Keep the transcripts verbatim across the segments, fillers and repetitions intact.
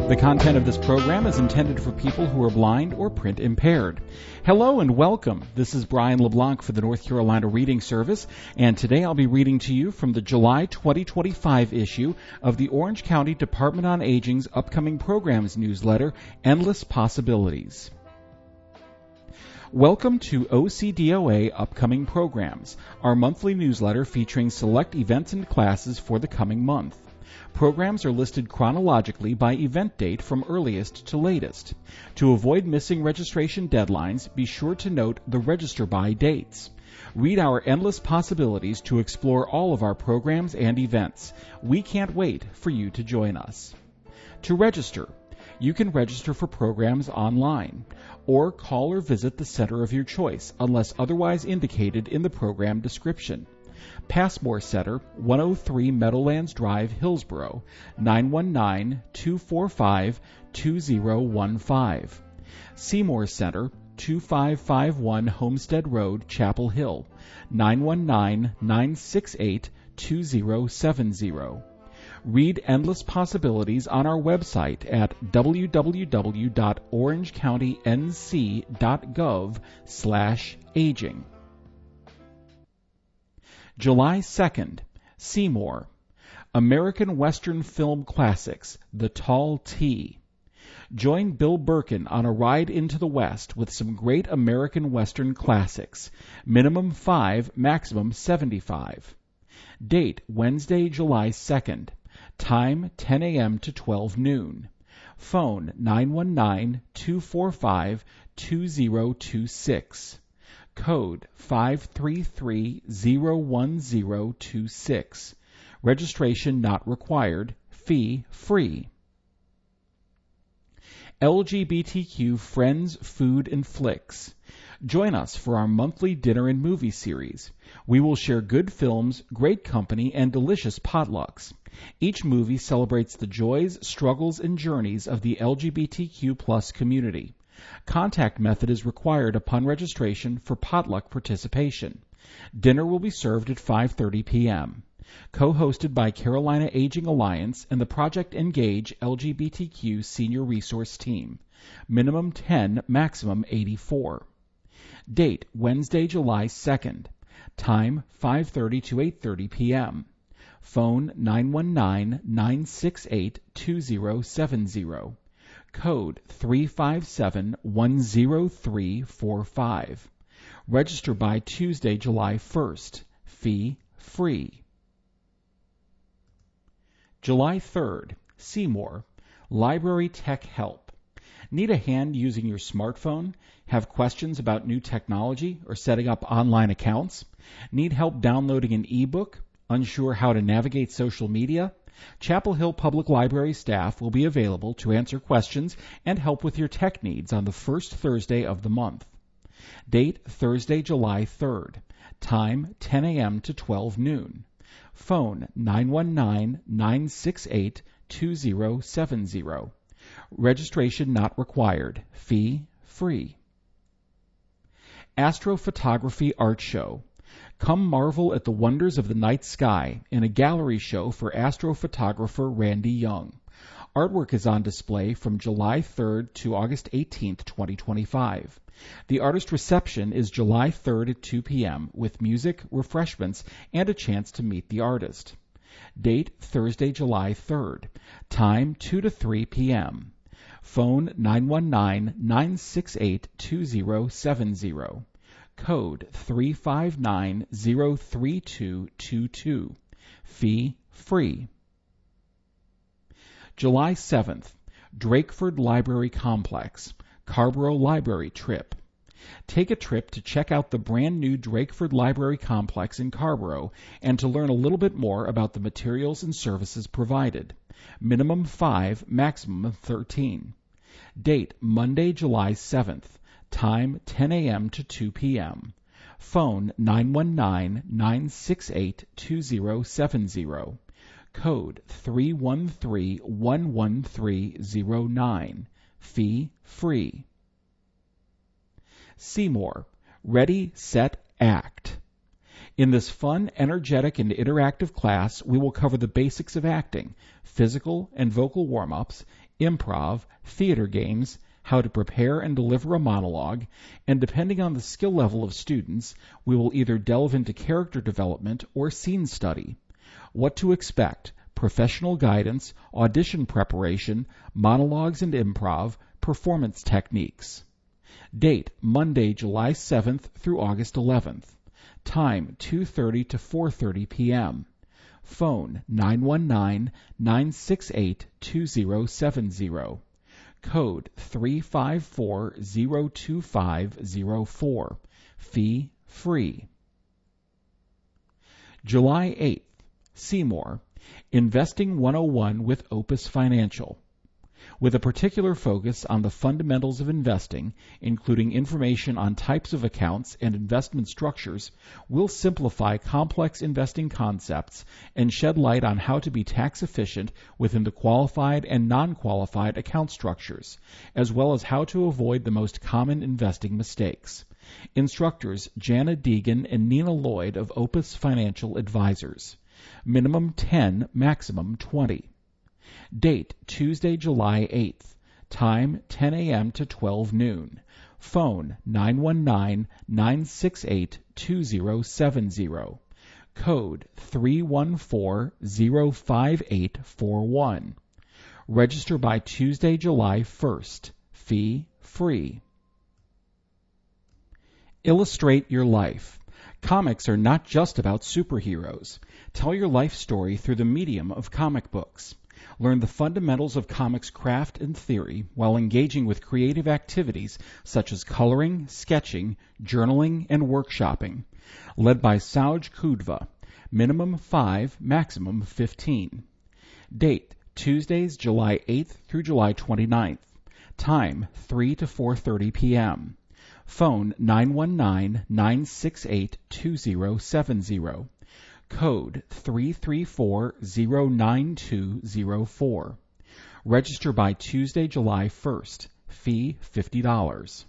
The content of this program is intended for people who are blind or print impaired. Hello and welcome. This is Brian LeBlanc for the North Carolina Reading Service, and today I'll be reading to you from the July twenty twenty-five issue of the Orange County Department on Aging's upcoming programs newsletter, Endless Possibilities. Welcome to O C D O A Upcoming Programs, our monthly newsletter featuring select events and classes for the coming month. Programs are listed chronologically by event date from earliest to latest. To avoid missing registration deadlines, be sure to note the register by dates. Read our endless possibilities to explore all of our programs and events. We can't wait for you to join us. To register, you can register for programs online, or call or visit the center of your choice unless otherwise indicated in the program description. Passmore Center, one oh three Meadowlands Drive, Hillsborough, nine one nine, two four five, two oh one five. Seymour Center, two five five one Homestead Road, Chapel Hill, nine one nine, nine six eight, two oh seven oh. Read Endless Possibilities on our website at w w w dot orange county n c dot gov slash aging. July second, Seymour. American Western Film Classics, The Tall T. Join Bill Birkin on a ride into the West with some great American Western classics. Minimum five, maximum seventy-five. Date, Wednesday, July second. Time, ten a.m. to twelve noon. Phone, nine one nine, two four five, two oh two six. Code five three three zero one zero two six. Registration not required. Fee free. L G B T Q Friends, Food, and Flicks. Join us for our monthly dinner and movie series. We will share good films, great company, and delicious potlucks. Each movie celebrates the joys, struggles, and journeys of the L G B T Q plus community. Contact method is required upon registration for potluck participation. Dinner will be served at five thirty p.m. Co-hosted by Carolina Aging Alliance and the Project Engage L G B T Q Senior Resource Team. Minimum ten, maximum eighty-four. Date, Wednesday, July second. Time, five thirty to eight thirty p.m. Phone, nine one nine, nine six eight, two oh seven oh. Code three five seven one zero three four five. Register by Tuesday, July first. Fee free. July third, Seymour. Library Tech Help. Need a hand using your smartphone? Have questions about new technology or setting up online accounts? Need help downloading an ebook? Unsure how to navigate social media? Chapel Hill Public Library staff will be available to answer questions and help with your tech needs on the first Thursday of the month. Date, Thursday, July third. Time, ten a.m. to twelve noon. Phone, nine one nine, nine six eight, two oh seven oh. Registration not required. Fee free. Astrophotography Art Show. Come marvel at the wonders of the night sky in a gallery show for astrophotographer Randy Young. Artwork is on display from July third to August eighteenth, twenty twenty-five. The artist reception is July third at two p.m. with music, refreshments, and a chance to meet the artist. Date, Thursday, July third. Time, two to three p.m. Phone, nine one nine, nine six eight, two oh seven oh. Code three five nine zero three two two two. Fee free. July seventh, Drakeford Library Complex, Carborough Library Trip. Take a trip to check out the brand new Drakeford Library Complex in Carborough and to learn a little bit more about the materials and services provided. Minimum five, maximum thirteen. Date, Monday, July seventh. Time, ten a.m. to two p.m. Phone, nine one nine, nine six eight, two oh seven oh. Code three one three, one one three oh nine. Fee free. Seymour. Ready, Set, Act. In this fun, energetic, and interactive class, we will cover the basics of acting, physical and vocal warm-ups, improv, theater games, how to prepare and deliver a monologue, and depending on the skill level of students, we will either delve into character development or scene study. What to expect: professional guidance, audition preparation, monologues and improv, performance techniques. Date: Monday, July seventh through August eleventh. Time: two thirty to four thirty p.m. Phone: nine one nine, nine six eight, two zero seven zero. Code three five four zero two five zero four. Fee free. July eighth. Seymour. Investing one oh one with Opus Financial. With a particular focus on the fundamentals of investing, including information on types of accounts and investment structures, we'll simplify complex investing concepts and shed light on how to be tax efficient within the qualified and non-qualified account structures, as well as how to avoid the most common investing mistakes. Instructors Jana Deegan and Nina Lloyd of Opus Financial Advisors. Minimum ten, maximum twenty. Date: Tuesday, July eighth. Time: ten a.m. to twelve noon. Phone: nine one nine, nine six eight, two zero seven zero. Code three one four zero five eight four one. Register by Tuesday, July first. Fee free. Illustrate your life. Comics are not just about superheroes. Tell your life story through the medium of comic books. Learn the fundamentals of comics craft and theory while engaging with creative activities such as coloring, sketching, journaling, and workshopping. Led by Sauj Kudva. Minimum five, maximum fifteen. Date: Tuesdays, July eighth through July twenty-ninth. Time: three to four thirty p.m. Phone: nine one nine, nine six eight, two zero seven zero. Code three three four zero nine two zero four. Register by Tuesday, July first. Fee fifty dollars.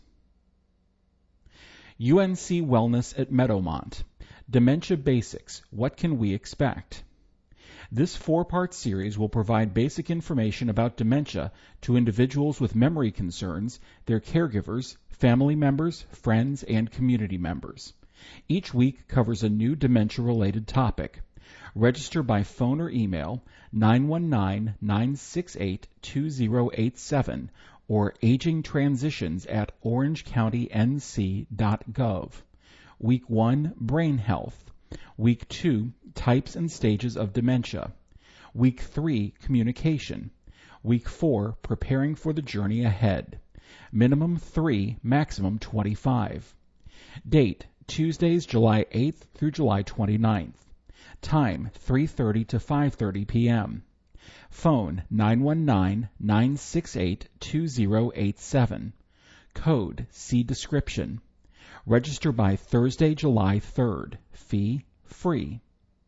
U N C Wellness at Meadowmont. Dementia Basics. What can we expect? This four-part series will provide basic information about dementia to individuals with memory concerns, their caregivers, family members, friends, and community members. Each week covers a new dementia-related topic. Register by phone or email nine one nine, nine six eight, two zero eight seven or aging transitions at orange county n c dot gov. Week one, Brain Health. Week two, Types and Stages of Dementia. Week three, Communication. Week four, Preparing for the Journey Ahead. Minimum three, maximum twenty-five. Date: Tuesdays, July eighth through July twenty-ninth. Time: three thirty to five thirty p.m. Phone: nine one nine, nine six eight, two zero eight seven. Code: see description. Register by Thursday, July third. Fee free.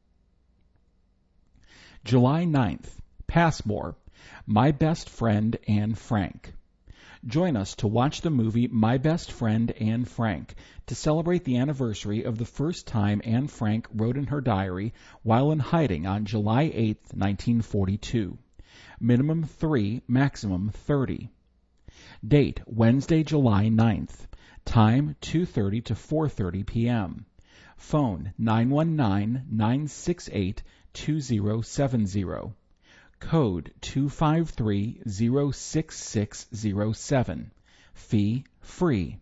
July ninth. Passmore. My Best Friend Anne Frank. Join us to watch the movie My Best Friend Anne Frank to celebrate the anniversary of the first time Anne Frank wrote in her diary while in hiding on July eighth, nineteen forty-two. Minimum three, maximum thirty. Date: Wednesday, July ninth. Time: two thirty to four thirty p.m. Phone: nine one nine, nine six eight, two zero seven zero. Code: two five three zero six six zero seven. Fee free.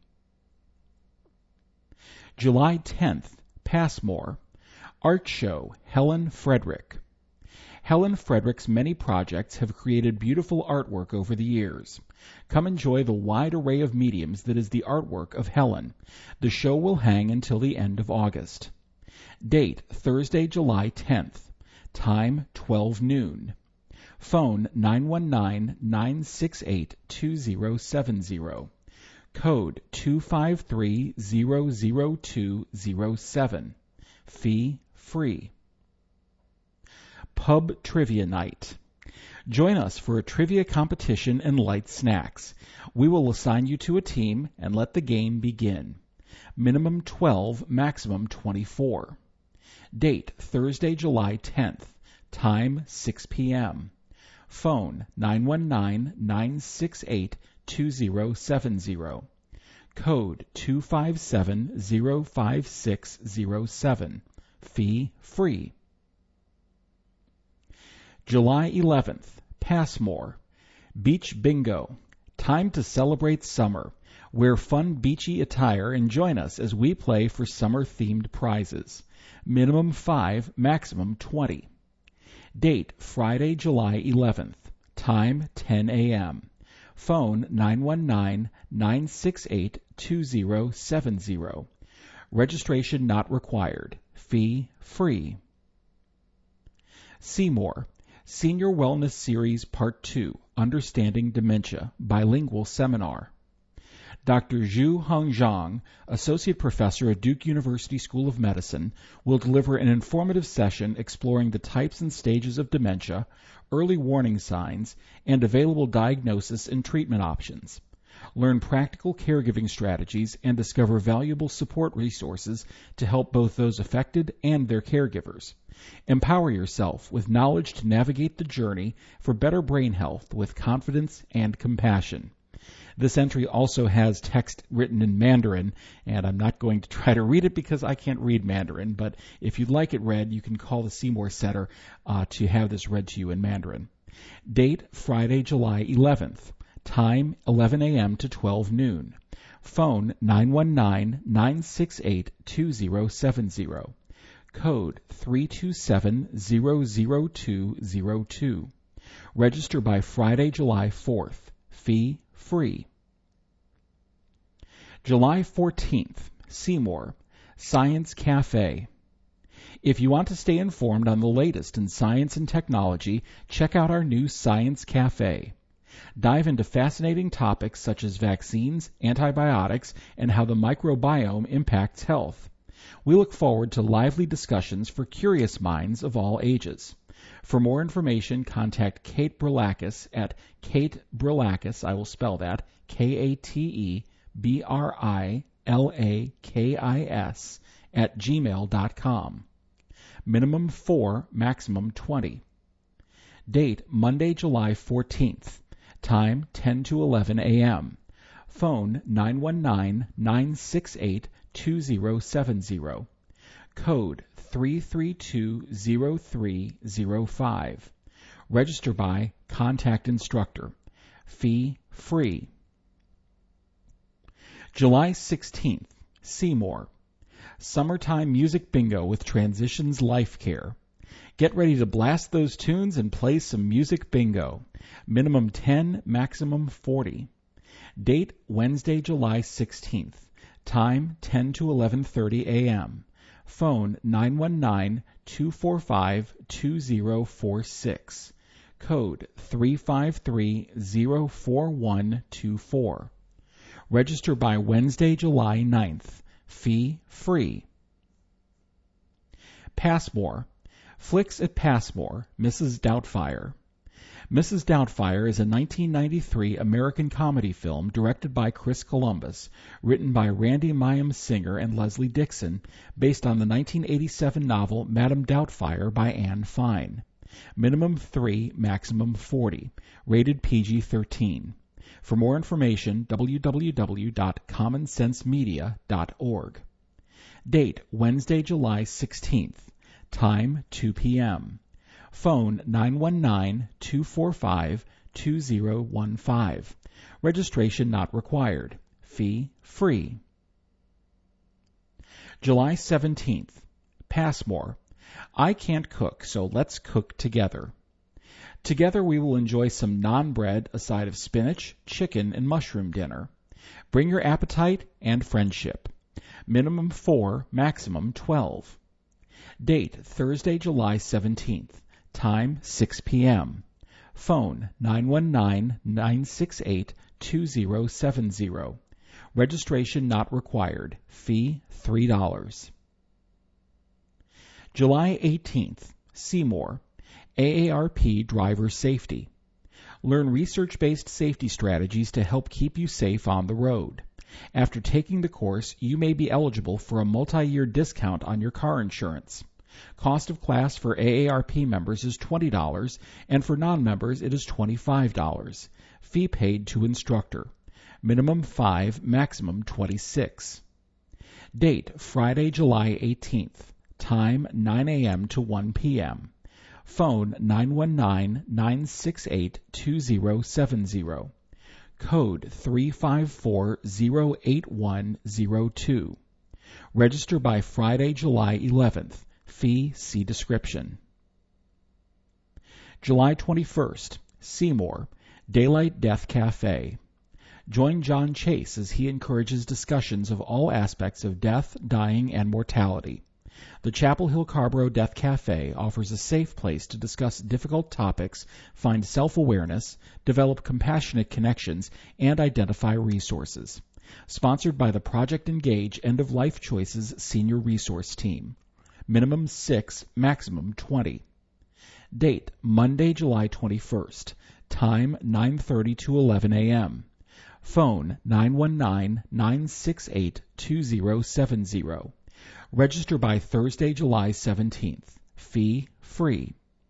July tenth. Passmore. Art Show. Helen Frederick. Helen Frederick's many projects have created beautiful artwork over the years. Come enjoy the wide array of mediums that is the artwork of Helen. The show will hang until the end of August. Date: Thursday, July tenth. Time: twelve noon. Phone: nine one nine, nine six eight, two zero seven zero. Code: two five three zero zero two zero seven. Fee free. Pub Trivia Night. Join us for a trivia competition and light snacks. We will assign you to a team and let the game begin. Minimum twelve, maximum twenty-four. Date: Thursday, July tenth. Time: six p.m. Phone nine one nine, nine six eight, two zero seven zero. Code two five seven, zero five six zero seven. Fee free. July eleventh, Passmore. Beach Bingo. Time to celebrate summer. Wear fun beachy attire and join us as we play for summer-themed prizes. Minimum five, maximum twenty. Date, Friday, July eleventh. Time, ten a.m. Phone nine one nine, nine six eight, two zero seven zero. Registration not required. Fee free. Seymour. Senior Wellness Series Part two, Understanding Dementia, Bilingual Seminar. Doctor Zhu Heng Zhang, Associate Professor at Duke University School of Medicine, will deliver an informative session exploring the types and stages of dementia, early warning signs, and available diagnosis and treatment options. Learn practical caregiving strategies and discover valuable support resources to help both those affected and their caregivers. Empower yourself with knowledge to navigate the journey for better brain health with confidence and compassion. This entry also has text written in Mandarin, and I'm not going to try to read it because I can't read Mandarin, but if you'd like it read, you can call the Seymour Center uh, to have this read to you in Mandarin. Date, Friday, July eleventh. Time, eleven a.m. to twelve noon. Phone nine one nine, nine six eight, two zero seven zero. Code three two seven, zero zero two zero two. Register by Friday, July fourth. Fee free. July fourteenth, Seymour, Science Cafe. If you want to stay informed on the latest in science and technology, check out our new Science Cafe. Dive into fascinating topics such as vaccines, antibiotics, and how the microbiome impacts health. We look forward to lively discussions for curious minds of all ages. For more information, contact Kate Brilakis at Kate Brilakis, I will spell that, K A T E B R I L A K I S, at gmail dot com. Minimum four, maximum twenty. Date, Monday, July fourteenth. Time, ten to eleven a.m. Phone, nine one nine, nine six eight, two zero seven zero. Code, three three two zero three zero five. Register by Contact Instructor. Fee free. July sixteenth, Seymour. Summertime Music Bingo with Transitions Life Care. Get ready to blast those tunes and play some music bingo. Minimum ten, maximum forty. Date, Wednesday, July sixteenth. Time, ten to eleven thirty a.m. Phone, nine one nine, two four five, two zero four six. Code, three five three, zero four one two four. Register by Wednesday, July ninth. Fee free. Passmore. Flicks at Passmore, Missus Doubtfire. Missus Doubtfire is a nineteen ninety-three American comedy film directed by Chris Columbus, written by Randy Mayim Singer and Leslie Dixon, based on the nineteen eighty-seven novel Madame Doubtfire by Anne Fine. Minimum three, maximum forty. Rated P G thirteen. For more information, w w w dot common sense media dot org. Date, Wednesday, July sixteenth. Time, two p.m. Phone, nine one nine, two four five, two zero one five. Registration not required. Fee free. July seventeenth. Passmore. I can't cook, so let's cook together. Together we will enjoy some naan bread, a side of spinach, chicken, and mushroom dinner. Bring your appetite and friendship. Minimum four, maximum twelve. Date, Thursday, July seventeenth. Time, six p.m. Phone, nine one nine, nine six eight, two zero seven zero. Registration not required. Fee, three dollars. July eighteenth. Seymour. A A R P Driver Safety. Learn research-based safety strategies to help keep you safe on the road. After taking the course, you may be eligible for a multi-year discount on your car insurance. Cost of class for A A R P members is twenty dollars, and for non-members it is twenty-five dollars. Fee paid to instructor. Minimum five, maximum twenty-six. Date, Friday, July eighteenth. Time, nine a.m. to one p.m. Phone, nine one nine, nine six eight, two zero seven zero. Code, three five four zero eight one zero two. Register by Friday, July eleventh. Fee, see description. July twenty-first. Seymour, Daylight Death Cafe. Join John Chase as he encourages discussions of all aspects of death, dying, and mortality. The Chapel Hill Carrboro Death Cafe offers a safe place to discuss difficult topics, find self-awareness, develop compassionate connections, and identify resources. Sponsored by the Project Engage End of Life Choices Senior Resource Team. Minimum six, maximum twenty. Date, Monday, July twenty-first. Time, nine thirty to eleven a.m. Phone, nine one nine, nine six eight, two zero seven zero. Register by Thursday, July seventeenth. Fee, free.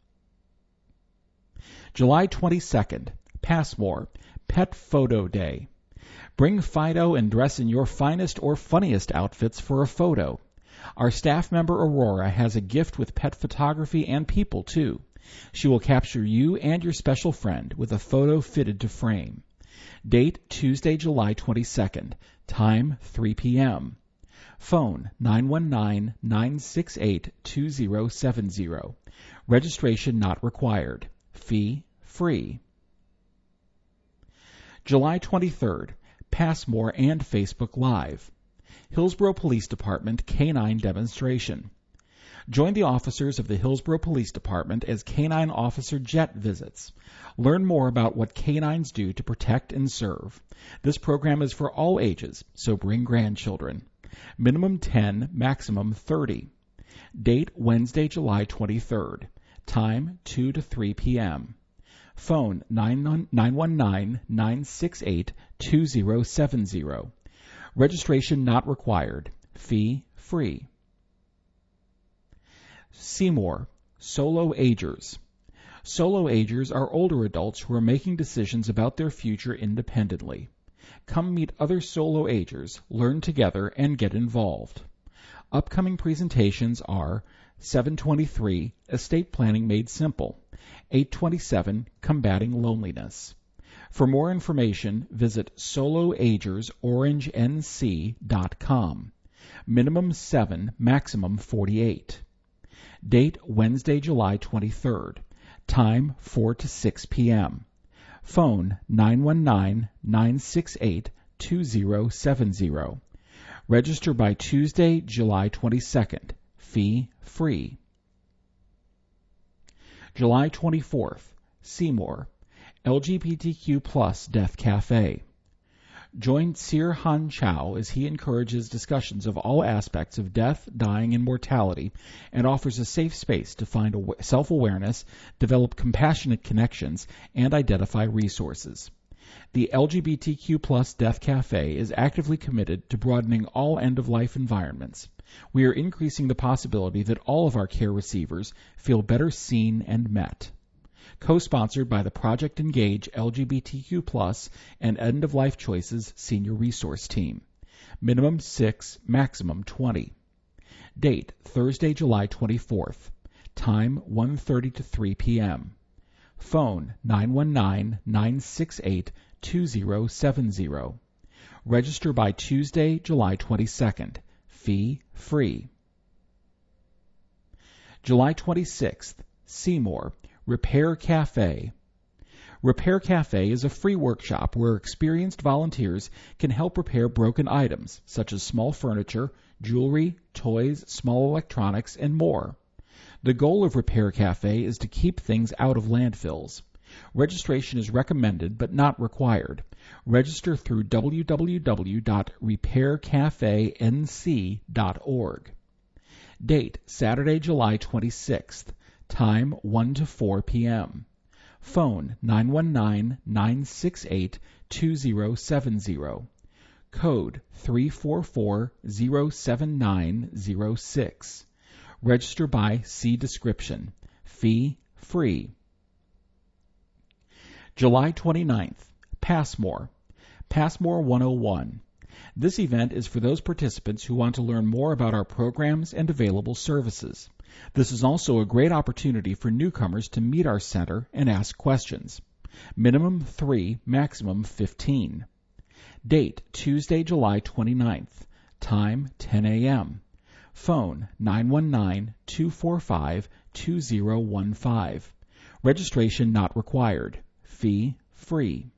July twenty-second. Passmore, Pet Photo Day. Bring Fido and dress in your finest or funniest outfits for a photo. Our staff member Aurora has a gift with pet photography and people, too. She will capture you and your special friend with a photo fitted to frame. Date, Tuesday, July twenty-second. Time, three p.m. Phone, nine one nine, nine six eight, two zero seven zero. Registration not required. Fee, free. July twenty-third. Passmore and Facebook Live. Hillsborough Police Department Canine Demonstration. Join the officers of the Hillsborough Police Department as Canine Officer Jet visits. Learn more about what canines do to protect and serve. This program is for all ages, so bring grandchildren. Minimum ten, maximum thirty. Date, Wednesday, July twenty-third. Time, two to three p.m. Phone, nine one nine, nine six eight, two zero seven zero. Registration not required. Fee, free. Seymour, Solo Agers. Solo agers are older adults who are making decisions about their future independently. Come meet other solo agers, learn together, and get involved. Upcoming presentations are seven twenty-three, Estate Planning Made Simple, eight twenty-seven, Combating Loneliness. For more information, visit solo agers orange n c dot com. Minimum seven, maximum forty-eight. Date, Wednesday, July twenty-third. Time, four to six p.m. Phone, nine one nine, nine six eight, two zero seven zero. Register by Tuesday, July twenty-second. Fee, free. July twenty-fourth. Seymour, L G B T Q plus Death Cafe. Join Sir Han Chow as he encourages discussions of all aspects of death, dying, and mortality, and offers a safe space to find self-awareness, develop compassionate connections, and identify resources. The L G B T Q plus Death Cafe is actively committed to broadening all end-of-life environments. We are increasing the possibility that all of our care receivers feel better seen and met. Co-sponsored by the Project Engage L G B T Q plus and End of Life Choices Senior Resource Team. Minimum six, maximum twenty. Date, Thursday, July twenty-fourth. Time, one thirty to three p.m. Phone, nine one nine, nine six eight, two zero seven zero. Register by Tuesday, July twenty-second. Fee, free. July twenty-sixth. Seymour, Repair Cafe. Repair Cafe is a free workshop where experienced volunteers can help repair broken items, such as small furniture, jewelry, toys, small electronics, and more. The goal of Repair Cafe is to keep things out of landfills. Registration is recommended but not required. Register through w w w dot repair cafe n c dot org. Date, Saturday, July twenty-sixth. Time, one to four p.m. Phone, nine one nine, nine six eight, two zero seven zero. Code, three four four, zero seven nine zero six. Register by see description. Fee free. July twenty-ninth, Passmore. Passmore one oh one. This event is for those participants who want to learn more about our programs and available services. This is also a great opportunity for newcomers to meet our center and ask questions. Minimum three, maximum fifteen. Date, Tuesday, July twenty-ninth. Time, ten a.m. Phone, nine one nine, two four five, two zero one five. Registration not required. Fee free.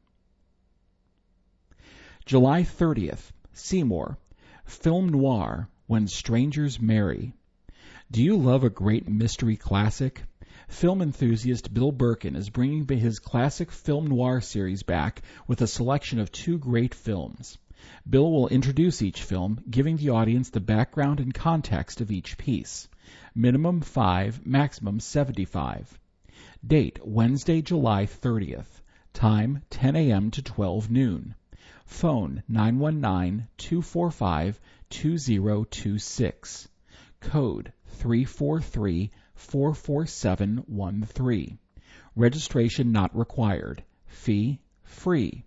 July thirtieth, Seymour. Film Noir, When Strangers Marry. Do you love a great mystery classic? Film enthusiast Bill Birkin is bringing his classic film noir series back with a selection of two great films. Bill will introduce each film, giving the audience the background and context of each piece. Minimum five, maximum seventy-five. Date, Wednesday, July thirtieth. Time, ten a.m. to twelve noon. Phone, nine one nine, two four five, two zero two six. Code, three four three, four four seven one three. Registration not required. Fee free.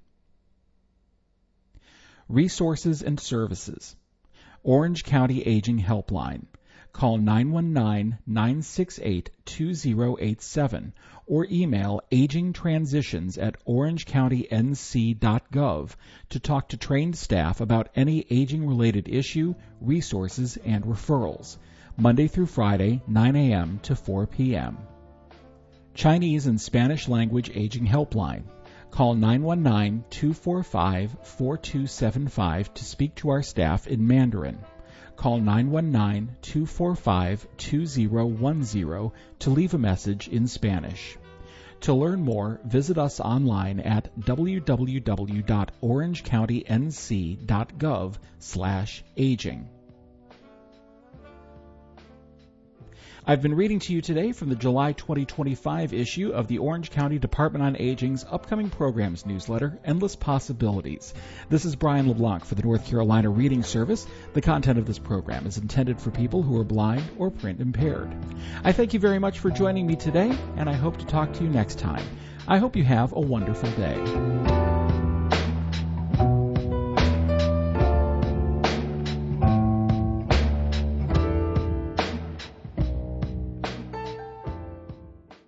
Resources and services. Orange County Aging Helpline. Call nine one nine, nine six eight, two zero eight seven or email agingtransitions at orange county n c dot gov to talk to trained staff about any aging-related issue, resources, and referrals. Monday through Friday, nine a.m. to four p.m. Chinese and Spanish Language Aging Helpline. Call nine one nine, two four five, four two seven five to speak to our staff in Mandarin. Call nine one nine, two four five, two zero one zero to leave a message in Spanish. To learn more, visit us online at w w w dot orange county n c dot gov slash aging. I've been reading to you today from the July twenty twenty-five issue of the Orange County Department on Aging's upcoming programs newsletter, Endless Possibilities. This is Brian LeBlanc for the North Carolina Reading Service. The content of this program is intended for people who are blind or print impaired. I thank you very much for joining me today, and I hope to talk to you next time. I hope you have a wonderful day.